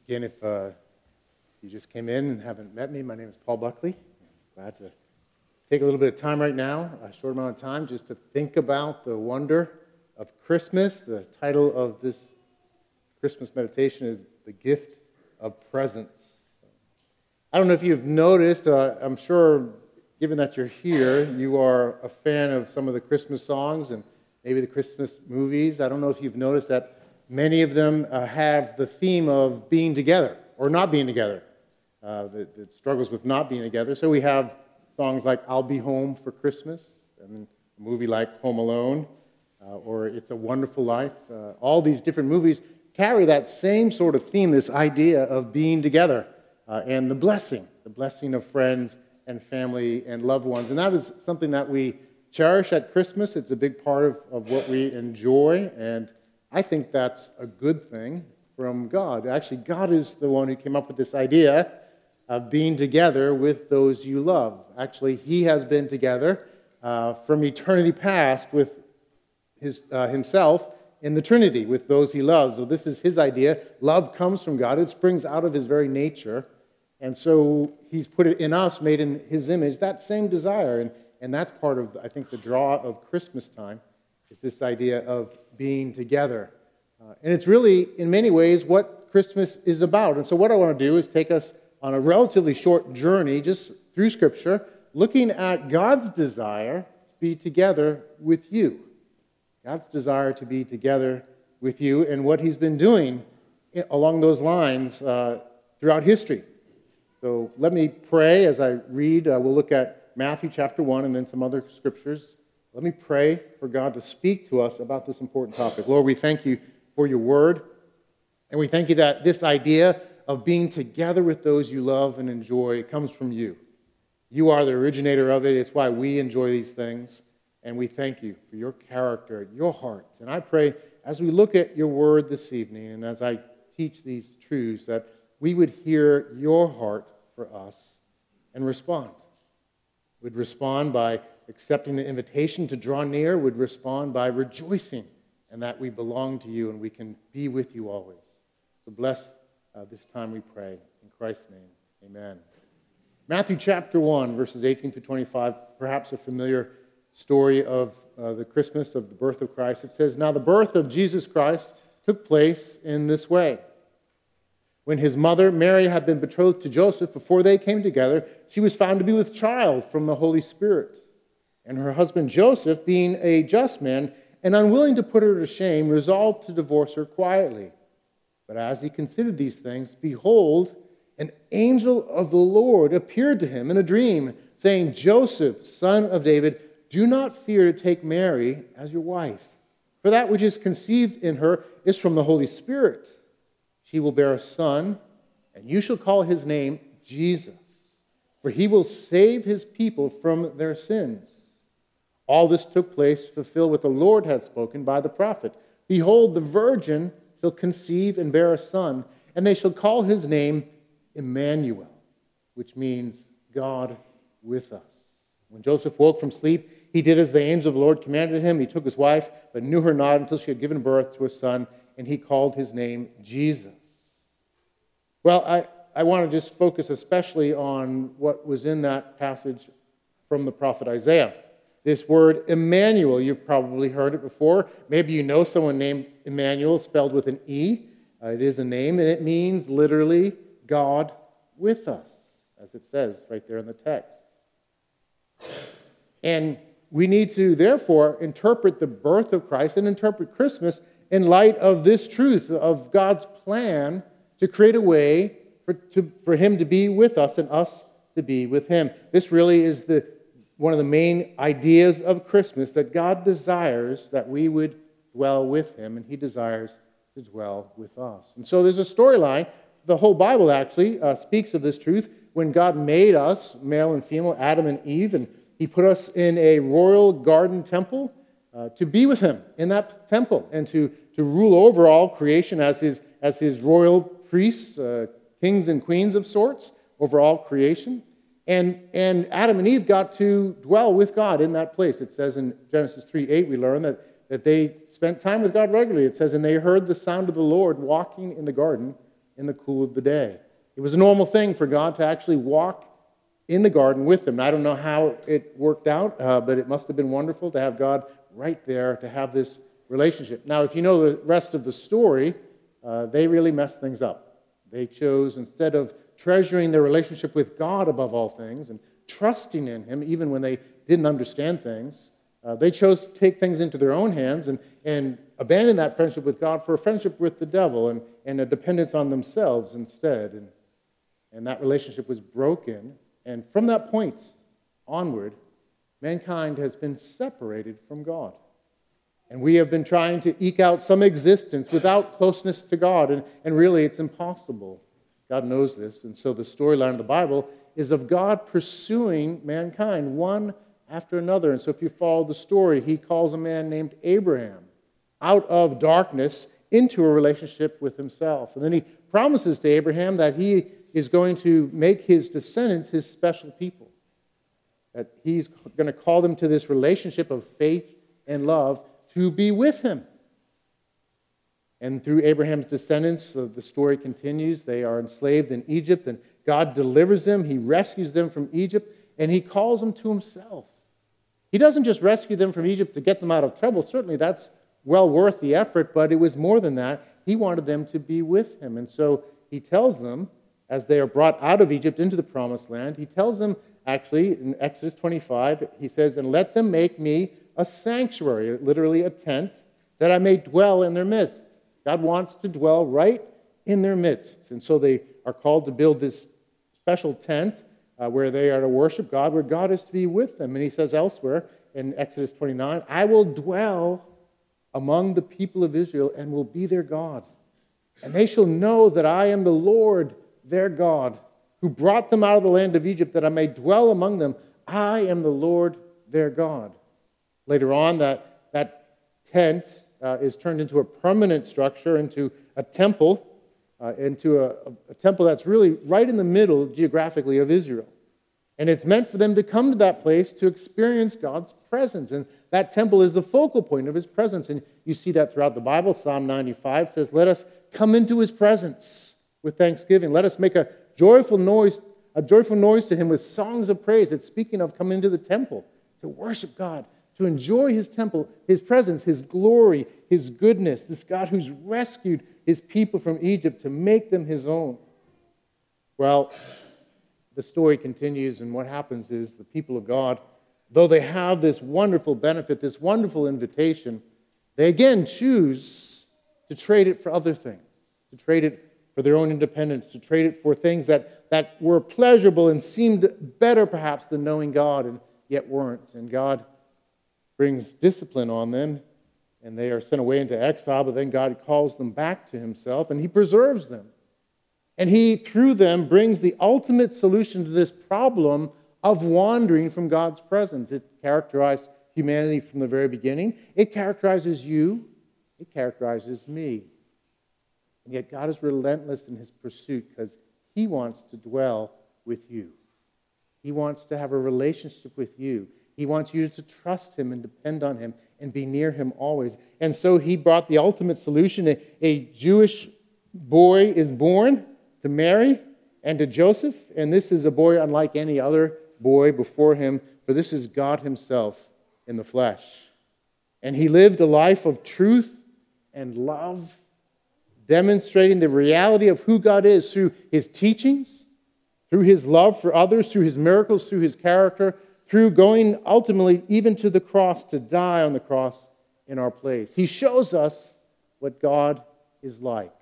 Again, if you just came in and haven't met me, my name is Paul Buckley. I'm glad to take a little bit of time right now, a short amount of time, just to think about the wonder of Christmas. The title of this Christmas meditation is The Gift of Presents. I don't know if you've noticed, I'm sure, given that you're here, you are a fan of some of the Christmas songs and maybe the Christmas movies. I don't know if you've noticed that many of them have the theme of being together or not being together. The struggles with not being together. So we have songs like I'll Be Home for Christmas, and a movie like Home Alone, or It's a Wonderful Life. All these different movies carry that same sort of theme, this idea of being together and the blessing of friends and family and loved ones. And that is something that we cherish at Christmas. It's a big part of what we enjoy, and I think that's a good thing from God. Actually, God is the one who came up with this idea of being together with those you love. Actually, He has been together from eternity past with Himself in the Trinity, with those He loves. So this is His idea. Love comes from God. It springs out of His very nature. And so He's put it in us, made in His image, that same desire. And that's part of, I think, the draw of Christmas time, is this idea of being together. And it's really, in many ways, what Christmas is about. And so what I want to do is take us on a relatively short journey, just through Scripture, looking at God's desire to be together with you. God's desire to be together with you and what He's been doing along those lines throughout history. So let me pray as I read. We'll look at Matthew chapter 1 and then some other scriptures. Let me pray for God to speak to us about this important topic. Lord, we thank You for Your word, and we thank You that this idea of being together with those you love and enjoy comes from You. You are the originator of it. It's why we enjoy these things, and we thank You for Your character, Your heart. And I pray as we look at Your word this evening and as I teach these truths that we would hear Your heart for us and respond. We'd respond by accepting the invitation to draw near, would respond by rejoicing and that we belong to You and we can be with You always. So bless this time, we pray. In Christ's name, amen. Matthew chapter 1, verses 18 to 25, perhaps a familiar story of the Christmas of the birth of Christ. It says, "Now the birth of Jesus Christ took place in this way. When His mother, Mary, had been betrothed to Joseph, before they came together, she was found to be with child from the Holy Spirit. And her husband Joseph, being a just man and unwilling to put her to shame, resolved to divorce her quietly. But as he considered these things, behold, an angel of the Lord appeared to him in a dream, saying, 'Joseph, son of David, do not fear to take Mary as your wife, for that which is conceived in her is from the Holy Spirit. She will bear a son, and you shall call his name Jesus, for He will save His people from their sins.' All this took place to fulfill what the Lord had spoken by the prophet. 'Behold, the virgin shall conceive and bear a son, and they shall call his name Emmanuel,' which means God with us. When Joseph woke from sleep, he did as the angel of the Lord commanded him. He took his wife, but knew her not until she had given birth to a son, and he called his name Jesus." Well, I want to just focus especially on what was in that passage from the prophet Isaiah. This word Emmanuel, you've probably heard it before. Maybe you know someone named Emmanuel, spelled with an E. It is a name, and it means literally God with us, as it says right there in the text. And we need to, therefore, interpret the birth of Christ and interpret Christmas in light of this truth of God's plan to create a way for Him to be with us and us to be with Him. This really is one of the main ideas of Christmas, that God desires that we would dwell with Him, and He desires to dwell with us. And so there's a storyline. The whole Bible actually speaks of this truth. When God made us, male and female, Adam and Eve, and He put us in a royal garden temple to be with Him in that temple and to rule over all creation as His royal priests, kings and queens of sorts, over all creation. And Adam and Eve got to dwell with God in that place. It says in Genesis 3:8, we learn that they spent time with God regularly. It says, "And they heard the sound of the Lord walking in the garden in the cool of the day. It was a normal thing for God to actually walk in the garden with them. I don't know how it worked out, but it must have been wonderful to have God right there, to have this relationship. Now, if you know the rest of the story, they really messed things up. They chose, instead of treasuring their relationship with God above all things and trusting in Him, even when they didn't understand things, they chose to take things into their own hands and abandon that friendship with God for a friendship with the devil and a dependence on themselves instead. And that relationship was broken. And from that point onward, mankind has been separated from God. And we have been trying to eke out some existence without closeness to God. And really, it's impossible. God knows this. And so the storyline of the Bible is of God pursuing mankind, one after another. And so if you follow the story, He calls a man named Abraham out of darkness into a relationship with Himself. And then He promises to Abraham that He is going to make his descendants His special people. That He's going to call them to this relationship of faith and love to be with Him. And through Abraham's descendants, the story continues. They are enslaved in Egypt, and God delivers them. He rescues them from Egypt, and He calls them to Himself. He doesn't just rescue them from Egypt to get them out of trouble. Certainly that's well worth the effort, but it was more than that. He wanted them to be with Him. And so He tells them, as they are brought out of Egypt into the promised land, He tells them, actually, in Exodus 25, He says, "And let them make me a sanctuary," literally a tent, "that I may dwell in their midst." God wants to dwell right in their midst. And so they are called to build this special tent where they are to worship God, where God is to be with them. And He says elsewhere in Exodus 29, "I will dwell among the people of Israel and will be their God. And they shall know that I am the Lord their God, who brought them out of the land of Egypt, that I may dwell among them. I am the Lord their God." Later on, that tent is turned into a permanent structure, into a temple, into a temple that's really right in the middle geographically of Israel. And it's meant for them to come to that place to experience God's presence. And that temple is the focal point of His presence. And you see that throughout the Bible. Psalm 95 says, "Let us come into His presence with thanksgiving. Let us make a joyful noise to Him with songs of praise." It's speaking of coming into the temple to worship God, to enjoy His temple, His presence, His glory, His goodness, this God who's rescued His people from Egypt to make them His own. Well, the story continues, and what happens is the people of God, though they have this wonderful benefit, this wonderful invitation, they again choose to trade it for other things, to trade it for their own independence, to trade it for things that were pleasurable and seemed better perhaps than knowing God, and yet weren't. And God brings discipline on them, and they are sent away into exile, but then God calls them back to Himself, and He preserves them. And He, through them, brings the ultimate solution to this problem of wandering from God's presence. It characterized humanity from the very beginning. It characterizes you. It characterizes me. And yet God is relentless in His pursuit because He wants to dwell with you. He wants to have a relationship with you. He wants you to trust Him and depend on Him and be near Him always. And so He brought the ultimate solution. A Jewish boy is born to Mary and to Joseph, and this is a boy unlike any other boy before him, for this is God Himself in the flesh. And He lived a life of truth and love, demonstrating the reality of who God is through His teachings, through His love for others, through His miracles, through His character, through going ultimately even to the cross to die on the cross in our place. He shows us what God is like.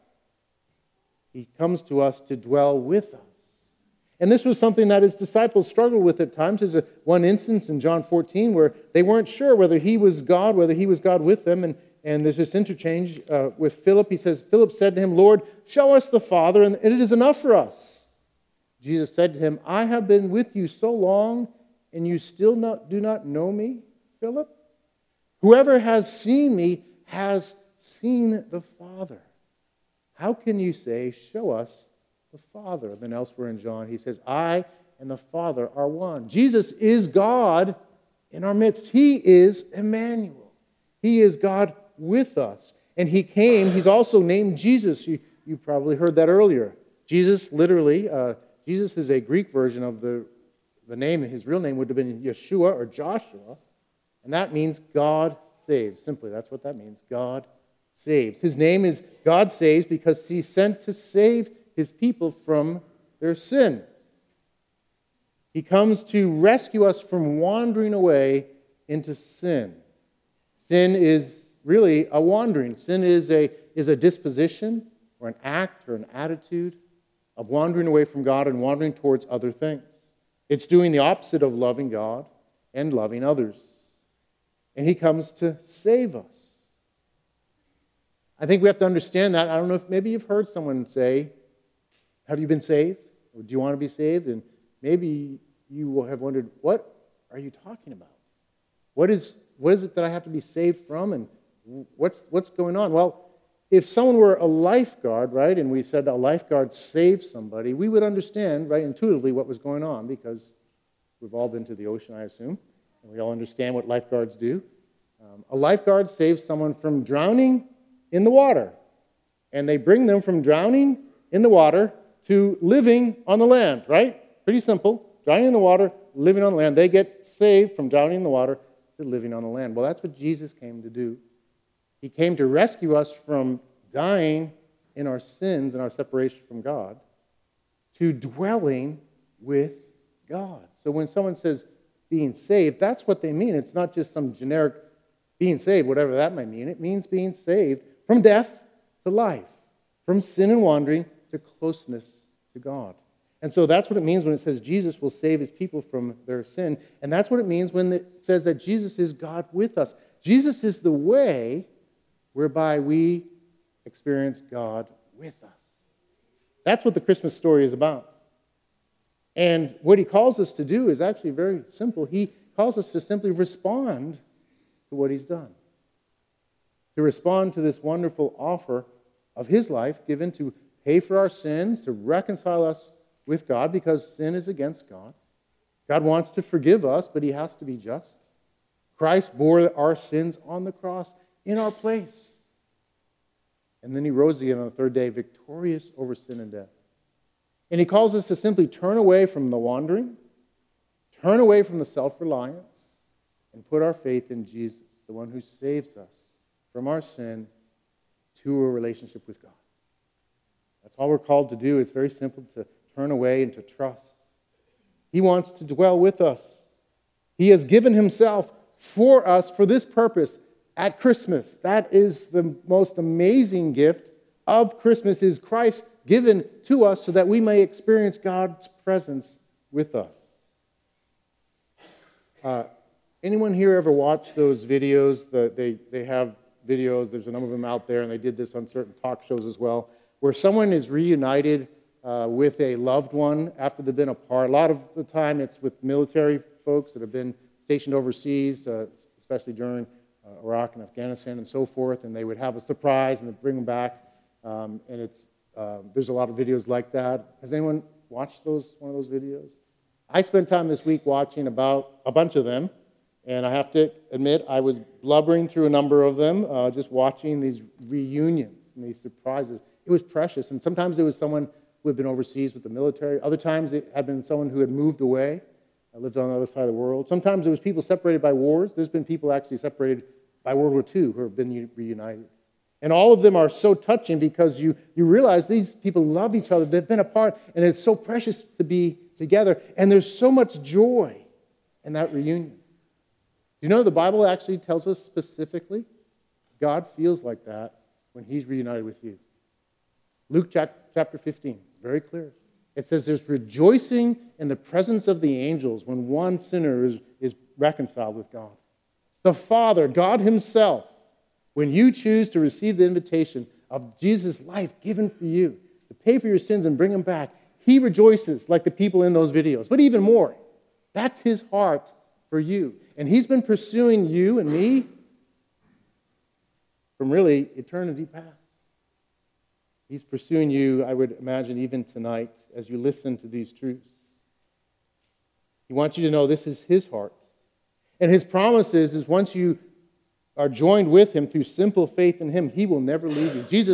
He comes to us to dwell with us. And this was something that His disciples struggled with at times. There's one instance in John 14 where they weren't sure whether He was God, whether He was God with them. And there's this interchange with Philip. He says, Philip said to Him, "Lord, show us the Father, and it is enough for us." Jesus said to him, "I have been with you so long, and you still do not know me, Philip? Whoever has seen me has seen the Father. How can you say, 'Show us the Father'?" Then elsewhere in John, He says, "I and the Father are one." Jesus is God in our midst. He is Emmanuel. He is God with us. And He came, He's also named Jesus. You You probably heard that earlier. Jesus literally, Jesus is a Greek version of the name. His real name would have been Yeshua or Joshua, and that means God saves. Simply, that's what that means. God saves. His name is God saves because he's sent to save his people from their sin. He comes to rescue us from wandering away into sin. Sin is really a wandering. Sin is a disposition or an act or an attitude of wandering away from God and wandering towards other things. It's doing the opposite of loving God and loving others. And he comes to save us. I think we have to understand that. I don't know if maybe you've heard someone say, have you been saved? Or do you want to be saved? And maybe you will have wondered, what are you talking about? What is it that I have to be saved from? And what's going on? Well, if someone were a lifeguard, right, and we said a lifeguard saved somebody, we would understand, right, intuitively what was going on because we've all been to the ocean, I assume, and we all understand what lifeguards do. A lifeguard saves someone from drowning in the water, and they bring them from drowning in the water to living on the land, right? Pretty simple. Drowning in the water, living on the land. They get saved from drowning in the water to living on the land. Well, that's what Jesus came to do. He came to rescue us from dying in our sins and our separation from God to dwelling with God. So when someone says being saved, that's what they mean. It's not just some generic being saved, whatever that might mean. It means being saved from death to life, from sin and wandering to closeness to God. And so that's what it means when it says Jesus will save his people from their sin. And that's what it means when it says that Jesus is God with us. Jesus is the way whereby we experience God with us. That's what the Christmas story is about. And what he calls us to do is actually very simple. He calls us to simply respond to what he's done. To respond to this wonderful offer of his life given to pay for our sins, to reconcile us with God because sin is against God. God wants to forgive us, but he has to be just. Christ bore our sins on the cross in our place. And then he rose again on the third day, victorious over sin and death. And he calls us to simply turn away from the wandering, turn away from the self-reliance, and put our faith in Jesus, the one who saves us from our sin to a relationship with God. That's all we're called to do. It's very simple to turn away and to trust. He wants to dwell with us. He has given himself for us for this purpose at Christmas. That is the most amazing gift of Christmas, is Christ given to us so that we may experience God's presence with us. Anyone here ever watch those videos? They have videos, there's a number of them out there, and they did this on certain talk shows as well, where someone is reunited with a loved one after they've been apart. A lot of the time it's with military folks that have been stationed overseas, especially during Iraq and Afghanistan and so forth, and they would have a surprise and they'd bring them back. And there's a lot of videos like that. Has anyone watched one of those videos? I spent time this week watching about a bunch of them, and I have to admit I was blubbering through a number of them, just watching these reunions and these surprises. It was precious, and sometimes it was someone who had been overseas with the military. Other times it had been someone who had moved away, lived on the other side of the world. Sometimes it was people separated by wars. There's been people actually separated by World War II who have been reunited. And all of them are so touching because you realize these people love each other. They've been apart, and it's so precious to be together. And there's so much joy in that reunion. Do you know the Bible actually tells us specifically God feels like that when he's reunited with you? Luke chapter 15, very clear. It says there's rejoicing in the presence of the angels when one sinner is reconciled with God. The Father, God himself, when you choose to receive the invitation of Jesus' life given for you, to pay for your sins and bring them back, he rejoices like the people in those videos. But even more, that's his heart for you. And he's been pursuing you and me from really eternity past. He's pursuing you, I would imagine, even tonight as you listen to these truths. He wants you to know this is his heart. And his promise is once you are joined with him through simple faith in him, he will never leave you. Jesus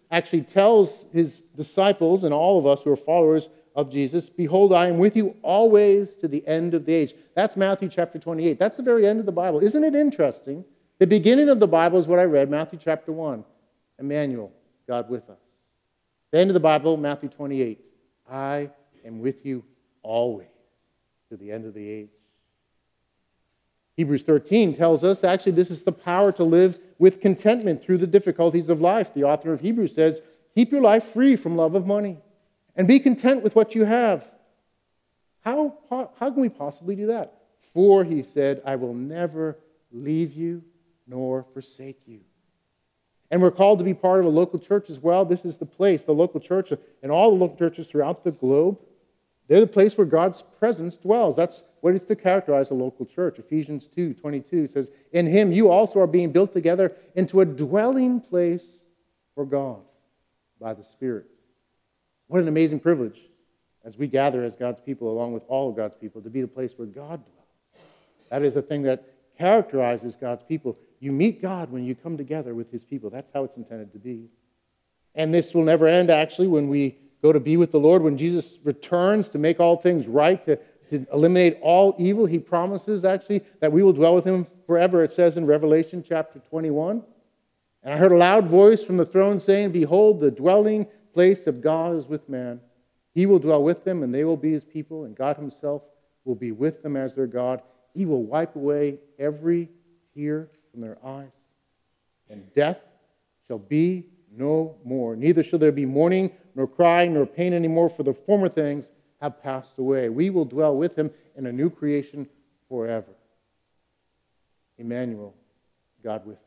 actually tells his disciples and all of us who are followers of Jesus, behold, I am with you always to the end of the age. That's Matthew chapter 28. That's the very end of the Bible. Isn't it interesting? The beginning of the Bible is what I read, Matthew chapter 1. Emmanuel, God with us. The end of the Bible, Matthew 28. I am with you always to the end of the age. Hebrews 13 tells us, actually, this is the power to live with contentment through the difficulties of life. The author of Hebrews says, keep your life free from love of money and be content with what you have. How can we possibly do that? For, he said, I will never leave you nor forsake you. And we're called to be part of a local church as well. This is the place, the local church, and all the local churches throughout the globe. They're the place where God's presence dwells. That's what it's to characterize a local church. Ephesians 2:22 says, in him you also are being built together into a dwelling place for God by the Spirit. What an amazing privilege as we gather as God's people, along with all of God's people, to be the place where God dwells. That is a thing that characterizes God's people. You meet God when you come together with his people. That's how it's intended to be. And this will never end, actually, when we go to be with the Lord. When Jesus returns to make all things right, to eliminate all evil, he promises, actually, that we will dwell with him forever. It says in Revelation chapter 21, and I heard a loud voice from the throne saying, behold, the dwelling place of God is with man. He will dwell with them, and they will be his people, and God himself will be with them as their God. He will wipe away every tear from their eyes, and death shall be no more. Neither shall there be mourning, nor crying, nor pain anymore, for the former things have passed away. We will dwell with him in a new creation forever. Emmanuel, God with us.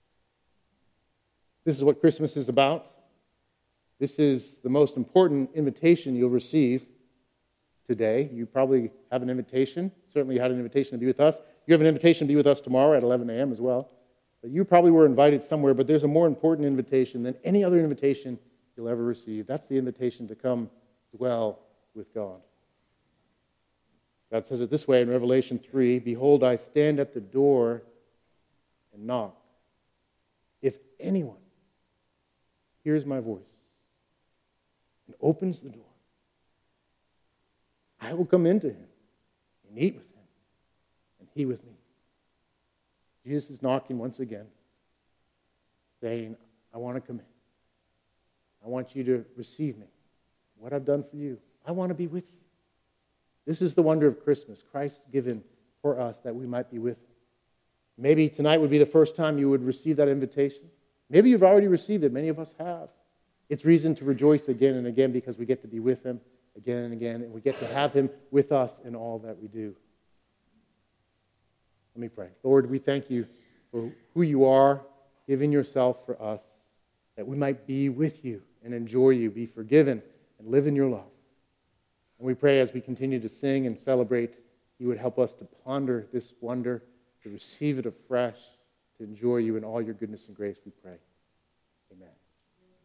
This is what Christmas is about. This is the most important invitation you'll receive today. You probably have an invitation. Certainly you had an invitation to be with us. You have an invitation to be with us tomorrow at 11 a.m. as well. But you probably were invited somewhere, but there's a more important invitation than any other invitation you'll ever receive. That's the invitation to come dwell with God. God says it this way in Revelation 3, behold, I stand at the door and knock. If anyone hears my voice and opens the door, I will come into him and eat with him, and he with me. Jesus is knocking once again, saying, I want to come in. I want you to receive me, what I've done for you. I want to be with you. This is the wonder of Christmas, Christ given for us that we might be with him. Maybe tonight would be the first time you would receive that invitation. Maybe you've already received it. Many of us have. It's reason to rejoice again and again because we get to be with him again and again, and we get to have him with us in all that we do. Let me pray. Lord, we thank you for who you are, giving yourself for us, that we might be with you and enjoy you, be forgiven, and live in your love. And we pray as we continue to sing and celebrate, you would help us to ponder this wonder, to receive it afresh, to enjoy you in all your goodness and grace, we pray. Amen.